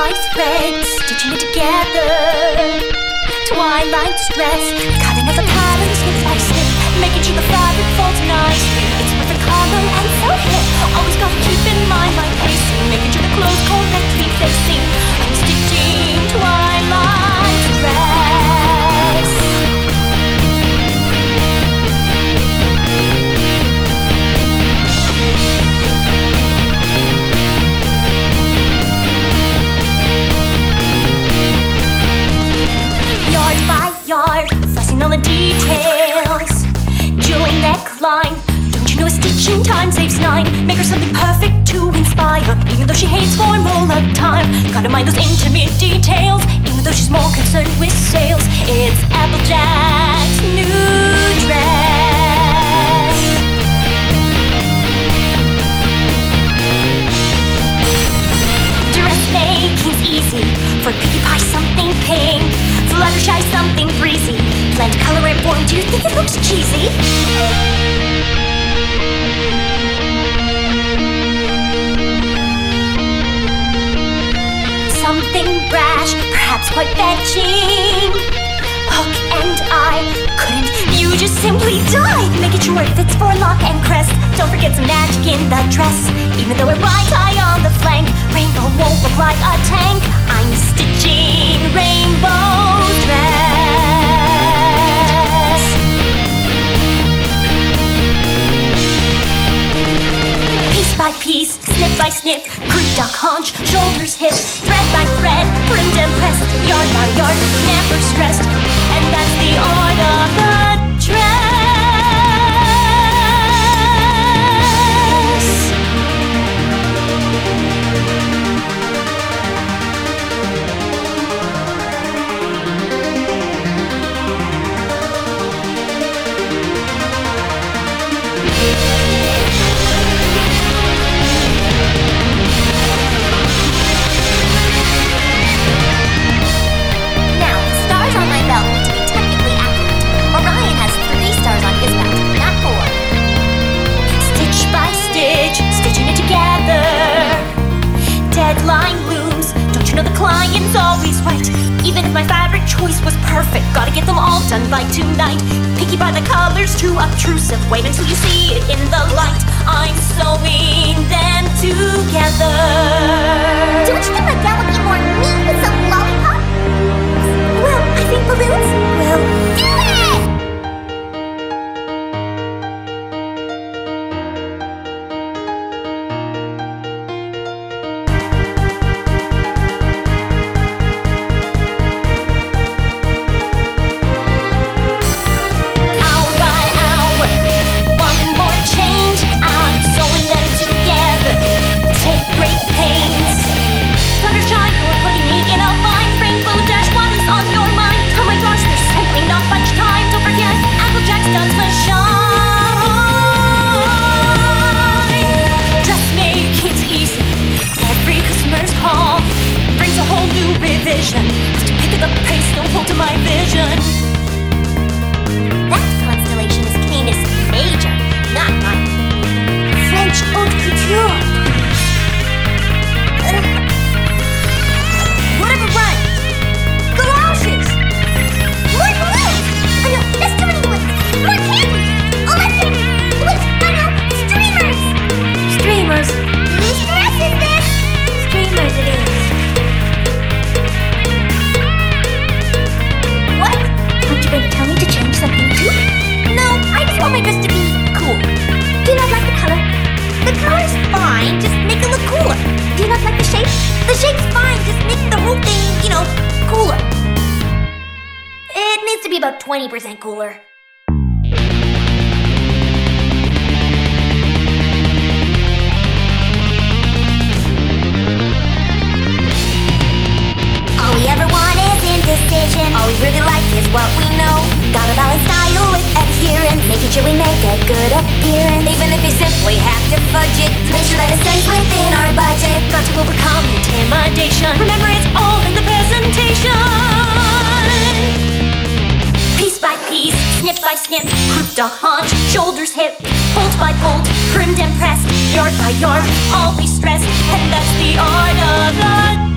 by thread, stitching it together. Twilight stress, cutting out the pattern snip by snip, making sure the fabric folds nicely. It's perfect color and so hip. Always gotta keep in mind my pacing, making sure the clothes correctly facing. I'm stitching twilight dress. Yard by yard, fussing on the details. Jewel neckline, don't you know a stitching time saves 9? Make her something perfect to inspire, even though she hates formula time. Gotta mind those intimate details, even though she's more concerned with sales. It's Applejack's new dress. Dressmaking's easy, for Pinkie Pie something pink, Fluttershy something breezy. Plan to color it for me, do you think it looks cheesy? Something brash, perhaps quite fetching. Hook and eye, couldn't you just simply die? Making sure it fits for lock and crest. Don't forget some magic in the dress, even though it rides high on the flank. Rainbow won't look like a tank. I'm stitching rainbow dress. Piece by piece, snip by snip, croup, duck, haunch, shoulders, hip, thread by thread, trimmed and pressed, yard by yard, never stressed. And that's the art of the dress. Now, stars on my belt, to be technically accurate. Orion has 3 stars on his belt, not 4. Stitch by stitch, stitching it together. Deadline looms, don't you know the client's always right? Even if my fabric choice was perfect, gotta get them all done by tonight. Picky by the colors, too obtrusive. Wait until you see it in the light. I'm sewing them together. Don't you think my gal would be more meat with some lollipop? Well, I think balloons will Do it! hour by hour. One more change, I'm sewing them together. Take great pains. Fluttershy, you're putting me in a bind. Rainbow Dash, what is on your mind? Oh my gosh, there's simply not much time. Don't forget, Applejack's done to shine. Dressmaking's easy. Every customer's call brings a whole new revision. Have to pick up the pace, don't hold to my vision. That constellation is Canis Major, not minor. French haute couture. Whatever rhymes. Galoshes! More balloons! Oh no, that's too many balloons! More candy! Oh, my candy! Balloons! No, no! Streamers! Streamers. Whose dress is this? Streamers it is. What? Aren't you going to tell me to change something too? No, I just want my dress to be cool. Do you not like the color? The color's fine, just make it look cooler. Do you not like the shape? The shape's fine, just make the whole thing, cooler. It needs to be about 20% cooler. All we ever want is indecision. All we really like is what we know. Gotta balance style with adherence, making sure we make a good appearance. Even if you simply have to fudge it, make sure that it stays within our budget. Got to overcome intimidation. Remember, it's all in the presentation. Piece by piece, snip by snip, croup to haunch, shoulders, hip, bolt by bolt, trimmed and pressed, yard by yard, always stressed, and that's the art of the